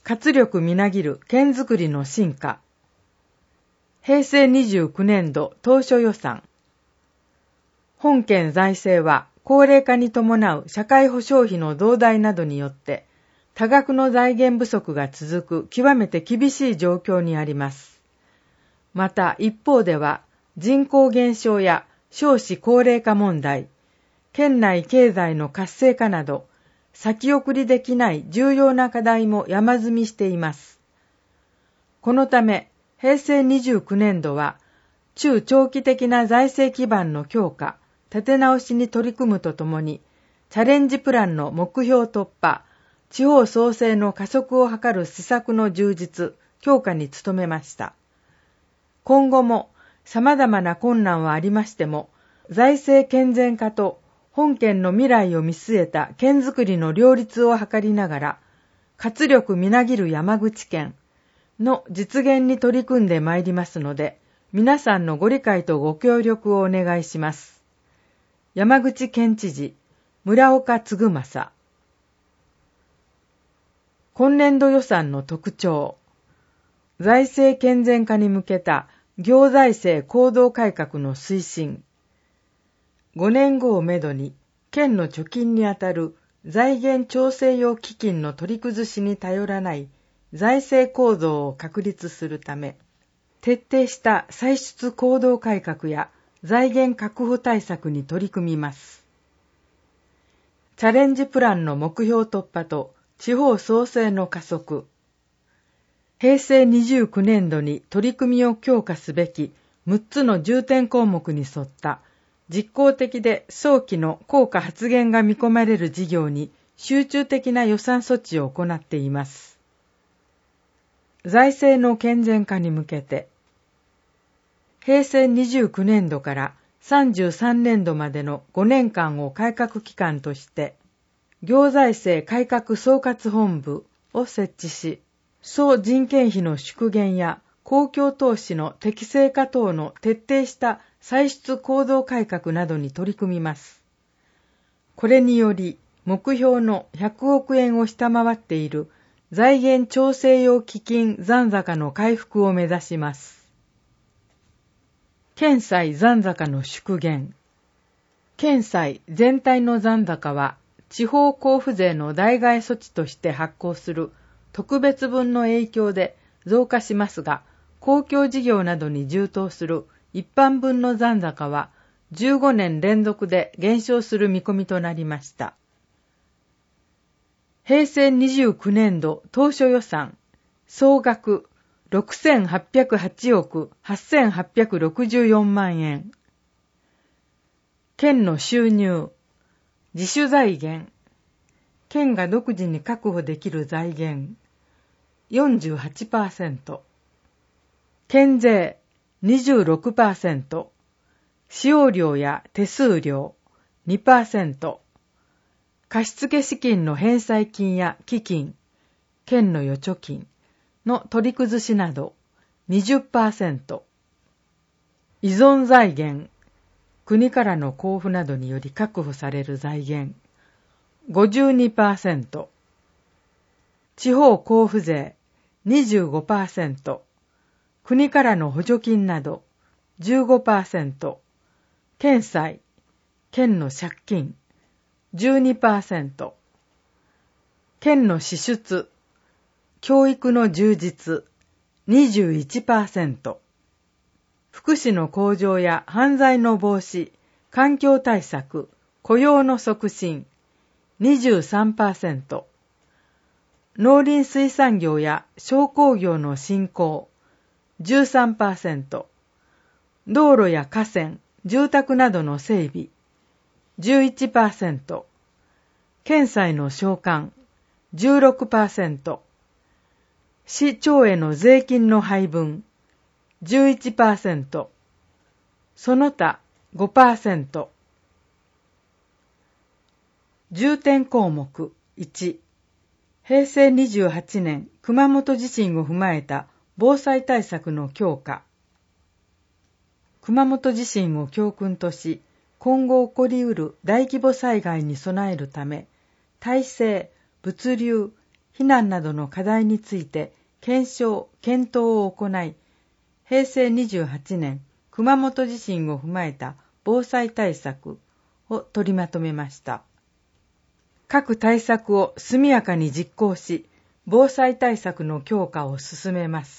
活力みなぎる県づくりの進化。平成29年度当初予算。本県財政は高齢化に伴う社会保障費の増大などによって多額の財源不足が続く極めて厳しい状況にあります。また一方では人口減少や少子高齢化問題、県内経済の活性化など先送りできない重要な課題も山積みしています。このため平成29年度は中長期的な財政基盤の強化、立て直しに取り組むとともにチャレンジプランの目標突破、地方創生の加速を図る施策の充実、強化に努めました。今後も様々な困難はありましても、財政健全化と本県の未来を見据えた県づくりの両立を図りながら、活力みなぎる山口県の実現に取り組んでまいりますので、皆さんのご理解とご協力をお願いします。山口県知事、村岡嗣正。今年度予算の特徴。財政健全化に向けた行財政行動改革の推進。5年後をめどに県の貯金にあたる財源調整用基金の取り崩しに頼らない財政構造を確立するため、徹底した歳出行動改革や財源確保対策に取り組みます。チャレンジプランの目標突破と地方創生の加速。平成29年度に取り組みを強化すべき6つの重点項目に沿った実効的で早期の効果発現が見込まれる事業に集中的な予算措置を行っています。財政の健全化に向けて、平成29年度から33年度までの5年間を改革期間として、行財政改革総括本部を設置し、総人件費の縮減や公共投資の適正化等の徹底した歳出行動改革などに取り組みます。これにより、目標の100億円を下回っている財源調整用基金残高の回復を目指します。県債残高の縮減。県債全体の残高は、地方交付税の代替措置として発行する特別分の影響で増加しますが、公共事業などに充当する一般分の残高は15年連続で減少する見込みとなりました。平成29年度当初予算総額6808億8864万円。県の収入、自主財源、県が独自に確保できる財源 48%、県税 26%、使用料や手数料 2%、貸付資金の返済金や基金、県の預貯金の取り崩しなど 20%、依存財源、国からの交付などにより確保される財源 52%、地方交付税 25%、国からの補助金など 15%、県債、県の借金 12%、県の支出、教育の充実 21%、福祉の向上や犯罪の防止、環境対策、雇用の促進 23%、農林水産業や商工業の振興 13%、道路や河川、住宅などの整備 11%、県債の償還 16%、市町への税金の配分 11%、その他 5%。重点項目1、平成28年熊本地震を踏まえた防災対策の強化。熊本地震を教訓とし、今後起こりうる大規模災害に備えるため、体制、物流、 避難などの課題について検討を行い、平成28年熊本地震を踏まえた防災対策を取りまとめました。各対策を速やかに実行し、防災対策の強化を進めます。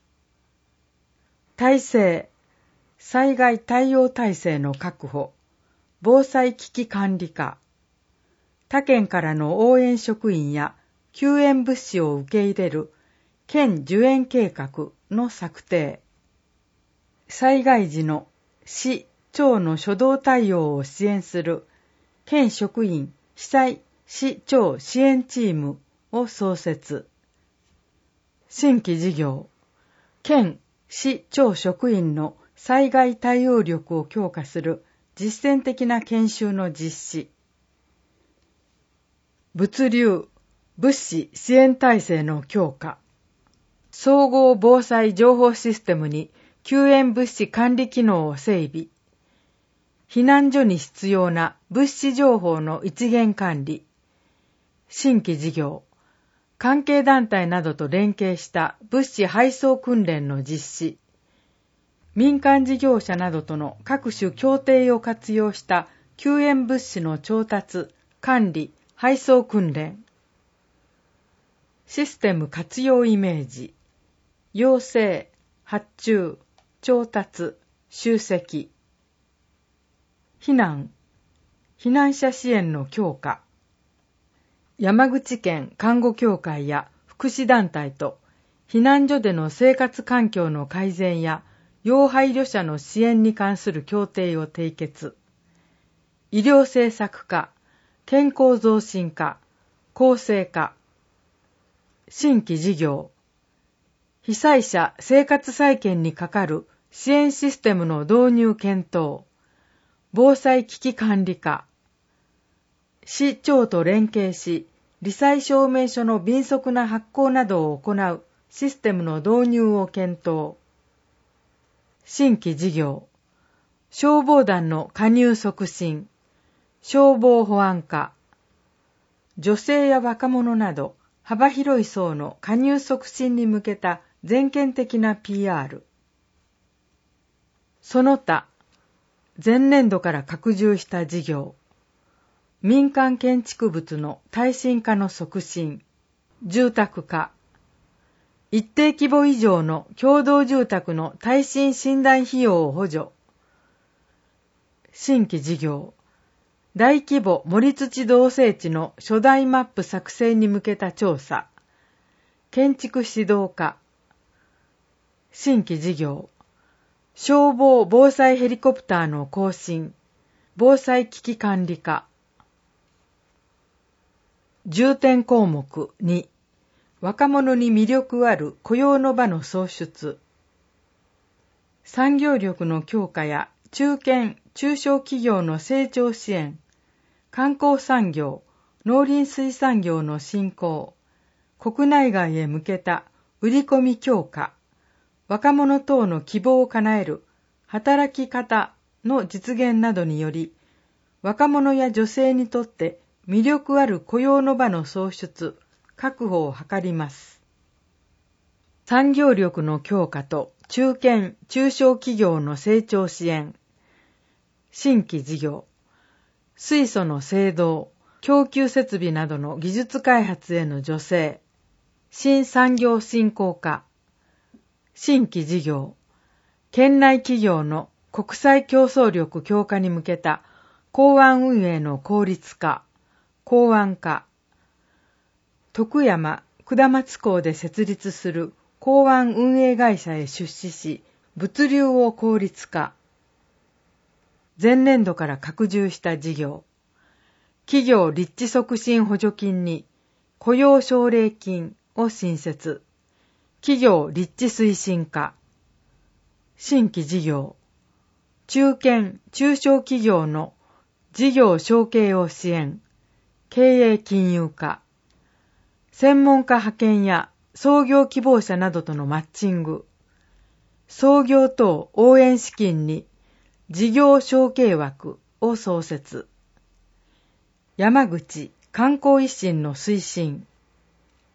体制、災害対応体制の確保、防災危機管理課、他県からの応援職員や救援物資を受け入れる県受援計画の策定、災害時の市・町の初動対応を支援する県職員被災市・町支援チームを創設。新規事業、県・市・町職員の災害対応力を強化する実践的な研修の実施。物流・物資支援体制の強化。総合防災情報システムに救援物資管理機能を整備。避難所に必要な物資情報の一元管理。新規事業、関係団体などと連携した物資配送訓練の実施。民間事業者などとの各種協定を活用した救援物資の調達、管理、配送訓練。システム活用イメージ。要請、発注、調達、集積。避難者支援の強化。山口県看護協会や福祉団体と避難所での生活環境の改善や要配慮者の支援に関する協定を締結。医療政策課、健康増進課、公正課。新規事業、被災者生活再建にかかる支援システムの導入検討。防災危機管理課。市町と連携し、罹災証明書の迅速な発行などを行うシステムの導入を検討。新規事業、消防団の加入促進、消防保安課。女性や若者など幅広い層の加入促進に向けた全県的な PR。その他、前年度から拡充した事業、民間建築物の耐震化の促進、住宅化、一定規模以上の共同住宅の耐震診断費用を補助、新規事業、大規模盛土造成地の初代マップ作成に向けた調査、建築指導課、新規事業、消防防災ヘリコプターの更新、防災危機管理課。重点項目2、若者に魅力ある雇用の場の創出。産業力の強化や中堅・中小企業の成長支援、観光産業、農林水産業の振興、国内外へ向けた売り込み強化、若者等の希望を叶える働き方の実現などにより、若者や女性にとって魅力ある雇用の場の創出、確保を図ります。産業力の強化と中堅・中小企業の成長支援、新規事業、水素の製造、供給設備などの技術開発への助成、新産業振興化、新規事業、県内企業の国際競争力強化に向けた港湾運営の効率化、港湾化、徳山・下松港で設立する港湾運営会社へ出資し、物流を効率化。前年度から拡充した事業、企業立地促進補助金に雇用奨励金を新設、企業立地推進課。新規事業、中堅・中小企業の事業承継を支援、経営金融化。専門家派遣や創業希望者などとのマッチング、創業等応援資金に事業承継枠を創設。山口観光維新の推進、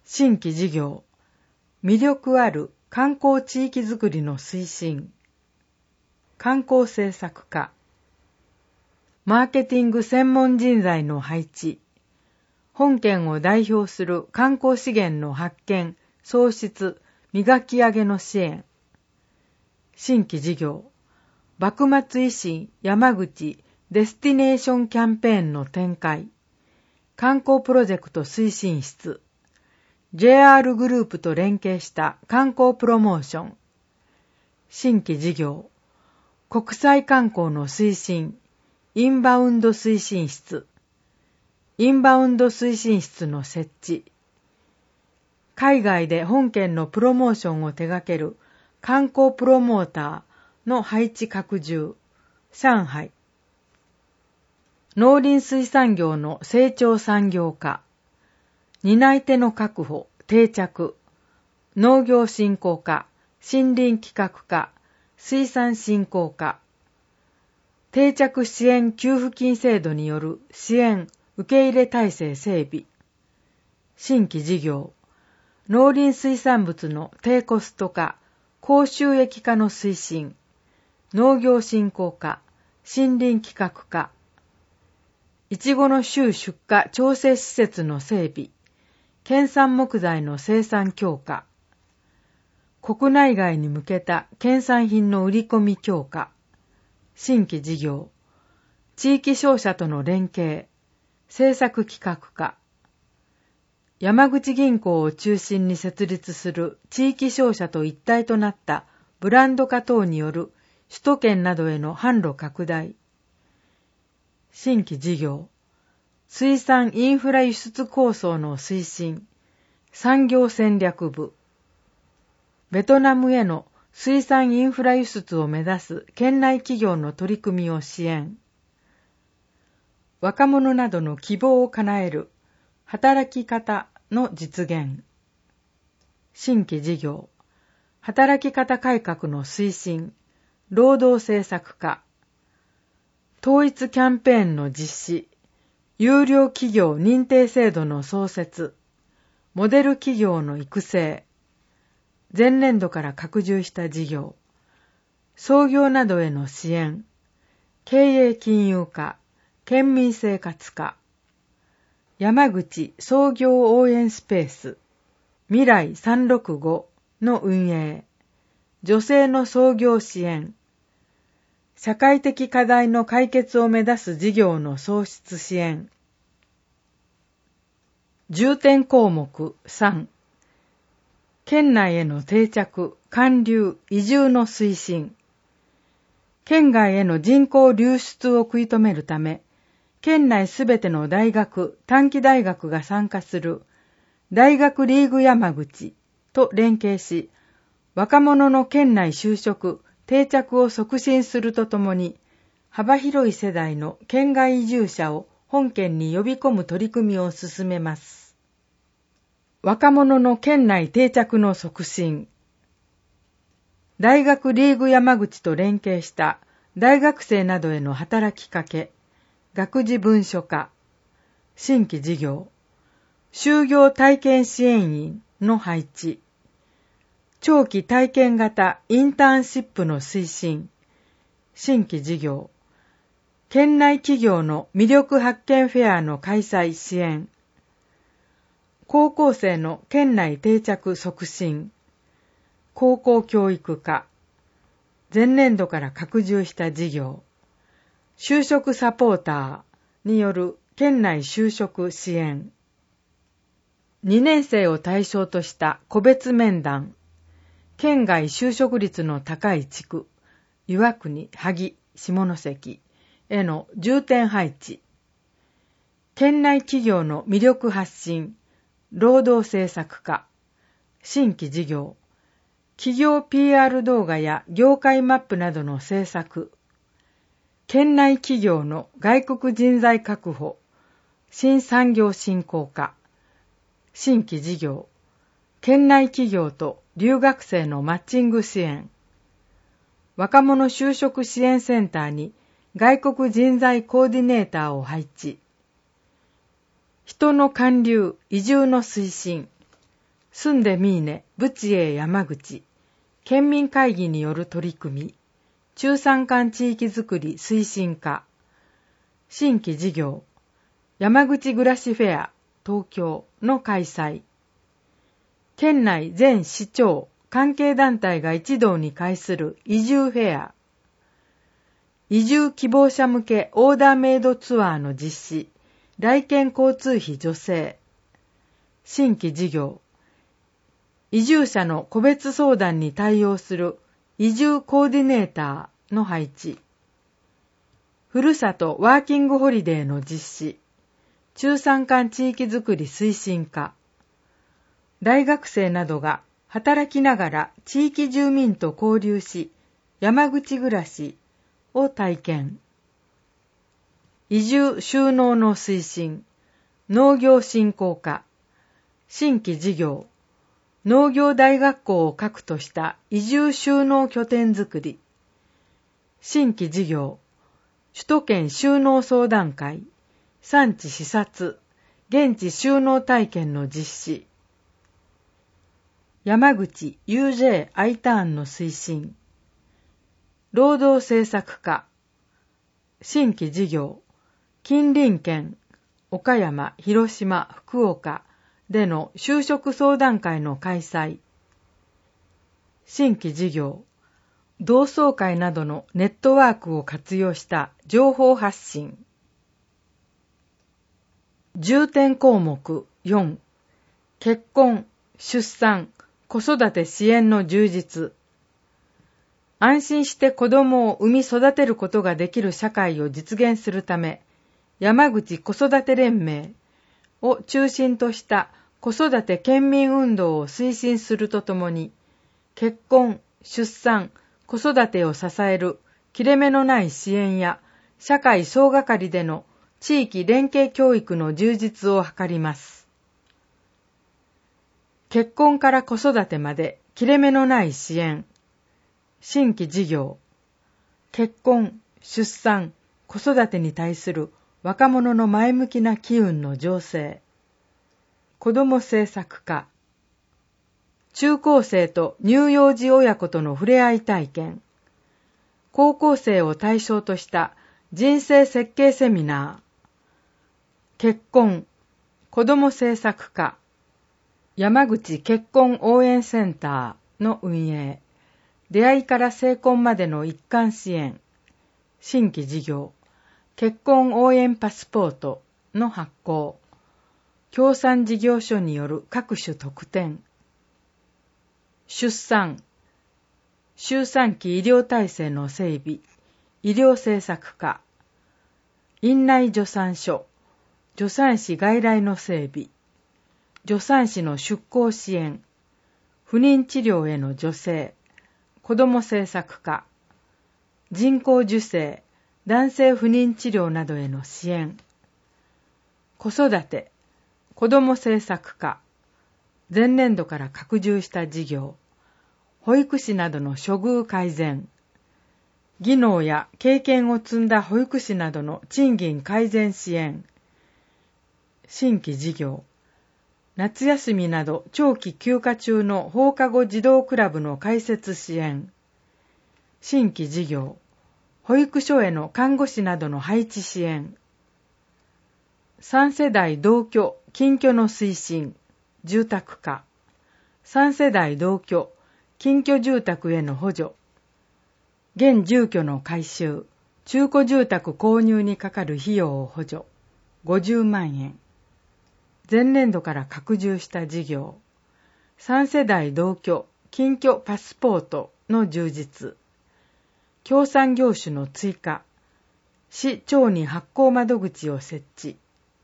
新規事業、魅力ある観光地域づくりの推進。観光政策課。マーケティング専門人材の配置。本県を代表する観光資源の発見、創出、磨き上げの支援。新規事業、幕末維新山口デスティネーションキャンペーンの展開。観光プロジェクト推進室。JR グループと連携した観光プロモーション。新規事業、国際観光の推進、インバウンド推進室。インバウンド推進室の設置。海外で本県のプロモーションを手掛ける観光プロモーターの配置拡充。上海。農林水産業の成長産業化。担い手の確保、定着。農業振興化、森林規格化、水産振興化。定着支援給付金制度による支援受け入れ体制整備。新規事業、農林水産物の低コスト化、高収益化の推進。農業振興化、森林規格化。いちごの収出荷調整施設の整備。県産木材の生産強化。国内外に向けた県産品の売り込み強化。新規事業、地域商社との連携、政策企画化。山口銀行を中心に設立する地域商社と一体となったブランド化等による首都圏などへの販路拡大。新規事業、水産インフラ輸出構想の推進、産業戦略部。ベトナムへの水産インフラ輸出を目指す県内企業の取り組みを支援。若者などの希望を叶える働き方の実現。新規事業、働き方改革の推進、労働政策課。統一キャンペーンの実施、優良企業認定制度の創設、モデル企業の育成。前年度から拡充した事業、創業などへの支援、経営金融化、県民生活化。山口創業応援スペース、未来365の運営、女性の創業支援、社会的課題の解決を目指す事業の創出支援。重点項目3、県内への定着、還流、移住の推進。県外への人口流出を食い止めるため、県内すべての大学、短期大学が参加する大学リーグ山口と連携し、若者の県内就職、定着を促進するとともに、幅広い世代の県外移住者を本県に呼び込む取り組みを進めます。若者の県内定着の促進。大学リーグ山口と連携した大学生などへの働きかけ、学時文書化。新規事業、就業体験支援員の配置。長期体験型インターンシップの推進。新規事業、県内企業の魅力発見フェアの開催支援。高校生の県内定着促進。高校教育課。前年度から拡充した事業。就職サポーターによる県内就職支援。2年生を対象とした個別面談。県外就職率の高い地区、岩国、萩、下関への重点配置。県内企業の魅力発信、労働政策課。新規事業、企業 PR 動画や業界マップなどの制作。県内企業の外国人材確保、新産業振興課。新規事業、県内企業と留学生のマッチング支援。若者就職支援センターに外国人材コーディネーターを配置。人の還流、移住の推進。 住んでみーね、ブチエ山口、県民会議による取り組み、中山間地域づくり推進課、新規事業、山口暮らしフェア東京の開催。県内全市町、関係団体が一堂に会する移住フェア。移住希望者向けオーダーメイドツアーの実施、来県交通費助成。新規事業、移住者の個別相談に対応する移住コーディネーターの配置。ふるさとワーキングホリデーの実施、中山間地域づくり推進課。大学生などが働きながら地域住民と交流し、山口暮らしを体験。移住就農の推進、農業振興課。新規事業、農業大学校を核とした移住就農拠点づくり。新規事業、首都圏就農相談会、産地視察、現地就農体験の実施。山口 UJ Iターンの推進。労働政策課。新規事業、近隣県、岡山、広島、福岡での就職相談会の開催。新規事業、同窓会などのネットワークを活用した情報発信。重点項目4、結婚、出産、子育て支援の充実。安心して子供を産み育てることができる社会を実現するため、山口子育て連盟を中心とした子育て県民運動を推進するとともに、結婚、出産、子育てを支える切れ目のない支援や社会総がかりでの地域連携教育の充実を図ります。結婚から子育てまで切れ目のない支援。新規事業。結婚、出産、子育てに対する若者の前向きな機運の醸成。子ども政策課。中高生と乳幼児親子との触れ合い体験。高校生を対象とした人生設計セミナー。結婚、子ども政策課。山口結婚応援センターの運営。出会いから成婚までの一貫支援。新規事業。結婚応援パスポートの発行。協賛事業所による各種特典。出産。周産期医療体制の整備。医療政策課。院内助産所。助産師外来の整備。助産師の出向支援。不妊治療への助成。子ども政策課。人工授精、男性不妊治療などへの支援。子育て、子ども政策課。前年度から拡充した事業。保育士などの処遇改善。技能や経験を積んだ保育士などの賃金改善支援。新規事業。夏休みなど長期休暇中の放課後児童クラブの開設支援。新規事業。保育所への看護師などの配置支援。3世代同居、近居の推進。住宅化。3世代同居、近居住宅への補助。現住居の改修、中古住宅購入にかかる費用を補助。50万円。前年度から拡充した事業。3世代同居、近居パスポートの充実。協賛業種の追加。市町に発行窓口を設置。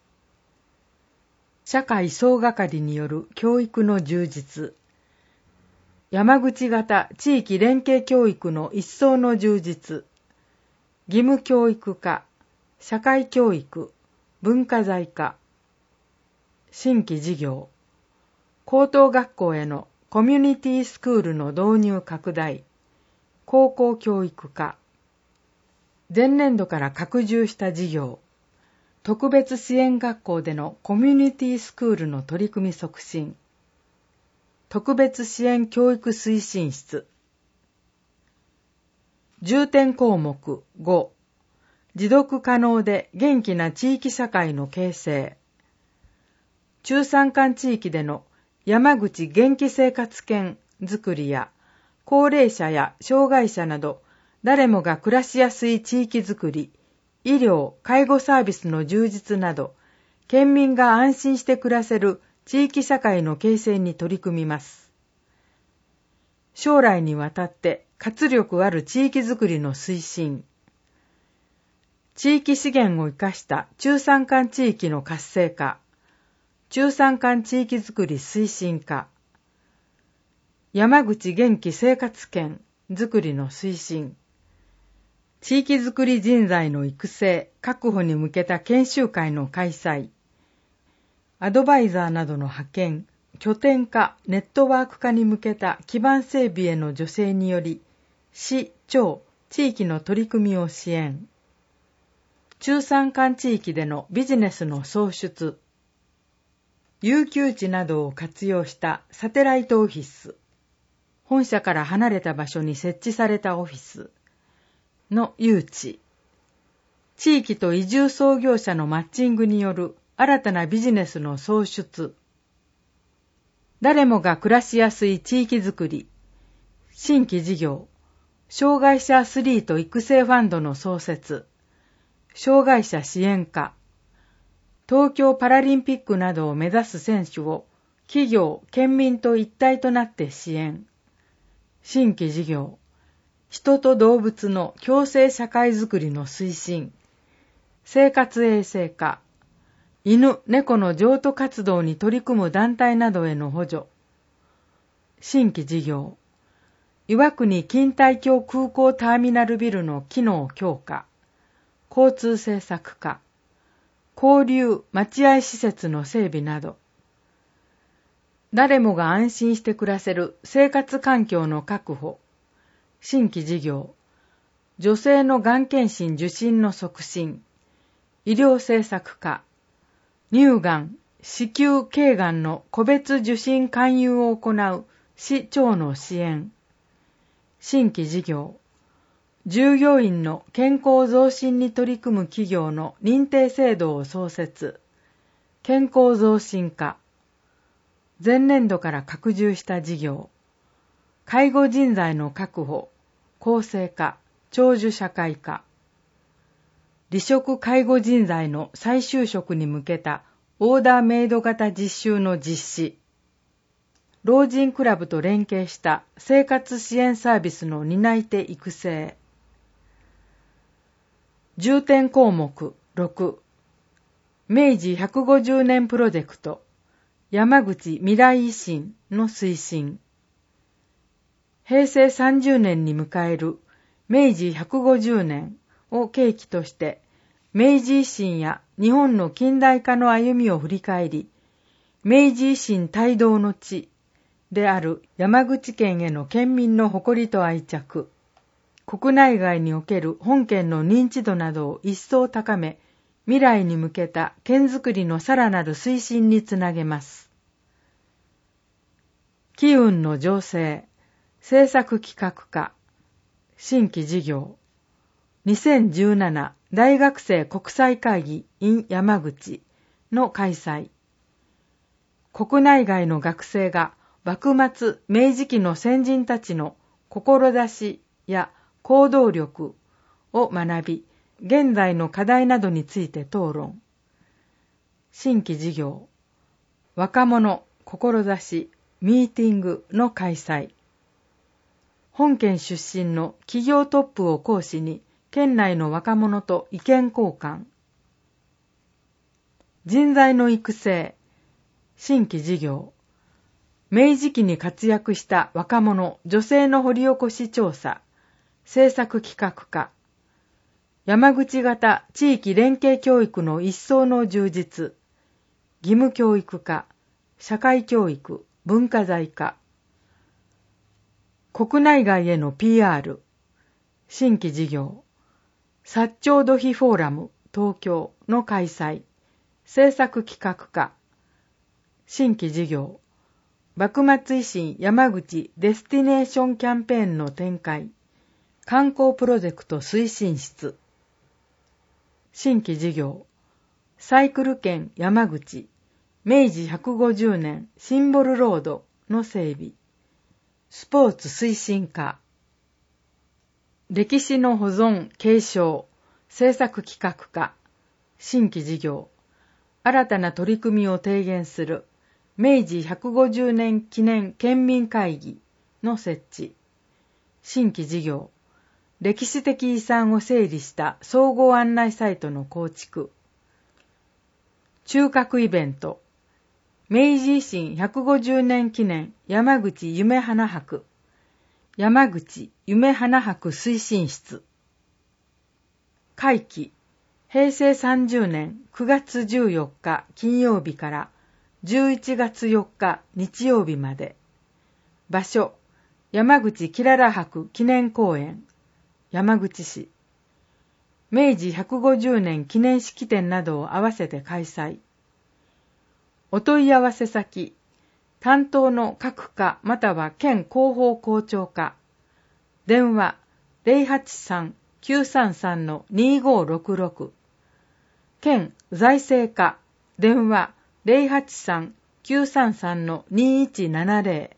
社会総がかりによる教育の充実。山口型地域連携教育の一層の充実。義務教育化、社会教育、文化財化。新規事業。高等学校へのコミュニティスクールの導入拡大。高校教育課。前年度から拡充した事業。特別支援学校でのコミュニティスクールの取り組み促進。 特別支援教育推進室。重点項目5、持続可能で元気な地域社会の形成。中山間地域での山口元気生活圏づくりや、高齢者や障害者など誰もが暮らしやすい地域づくり、医療・介護サービスの充実など、県民が安心して暮らせる地域社会の形成に取り組みます。将来にわたって活力ある地域づくりの推進。地域資源を生かした中山間地域の活性化。中山間地域づくり推進化。山口元気生活圏づくりの推進。地域づくり人材の育成・確保に向けた研修会の開催。アドバイザーなどの派遣、拠点化、ネットワーク化に向けた基盤整備への助成により、市、町、地域の取り組みを支援。中山間地域でのビジネスの創出。遊休地などを活用したサテライトオフィス。本社から離れた場所に設置されたオフィスの誘致。地域と移住創業者のマッチングによる新たなビジネスの創出。誰もが暮らしやすい地域づくり。新規事業。障害者アスリート育成ファンドの創設。障害者支援課。東京パラリンピックなどを目指す選手を企業・県民と一体となって支援。新規事業。人と動物の共生社会づくりの推進。生活衛生課。犬・猫の譲渡活動に取り組む団体などへの補助。新規事業。岩国錦帯橋空港ターミナルビルの機能強化。交通政策課。交流・待合施設の整備など。誰もが安心して暮らせる生活環境の確保。新規事業。女性のがん検診受診の促進。医療政策課。乳がん、子宮頸がんの個別受診勧誘を行う市町の支援。新規事業。従業員の健康増進に取り組む企業の認定制度を創設。健康増進課。前年度から拡充した事業。介護人材の確保、公正化、長寿社会化。離職介護人材の再就職に向けたオーダーメイド型実習の実施。老人クラブと連携した生活支援サービスの担い手育成。重点項目6、明治150年プロジェクト、山口未来維新の推進。平成30年に迎える明治150年を契機として、明治維新や日本の近代化の歩みを振り返り、明治維新帯同の地である山口県への県民の誇りと愛着、国内外における本県の認知度などを一層高め、未来に向けた県づくりのさらなる推進につなげます。機運の醸成、政策企画課、新規事業、2017大学生国際会議 in 山口の開催。国内外の学生が幕末・明治期の先人たちの志や行動力を学び、現在の課題などについて討論。新規事業、若者志ミーティングの開催。本県出身の企業トップを講師に、県内の若者と意見交換。人材の育成、新規事業。明治期に活躍した若者、女性の掘り起こし調査、政策企画課。山口型地域連携教育の一層の充実、義務教育化、社会教育、文化財化。国内外への PR、新規事業。薩長土肥フォーラム東京の開催、政策企画課。新規事業。 幕末維新山口デスティネーションキャンペーンの展開、観光プロジェクト推進室。新規事業、サイクル券山口、明治150年シンボルロードの整備、スポーツ推進課。歴史の保存継承、政策企画課、新規事業、新たな取り組みを提言する明治150年記念県民会議の設置、新規事業、歴史的遺産を整理した総合案内サイトの構築、中核イベント、明治維新150年記念山口夢花博、山口夢花博推進室。会期、平成30年9月14日金曜日から11月4日日曜日まで。場所、山口きらら博記念公園、山口市。明治150年記念式典などを合わせて開催。お問い合わせ先、担当の各課または県広報校長課。電話 083-933-2566。県財政課。電話 083-933-2170。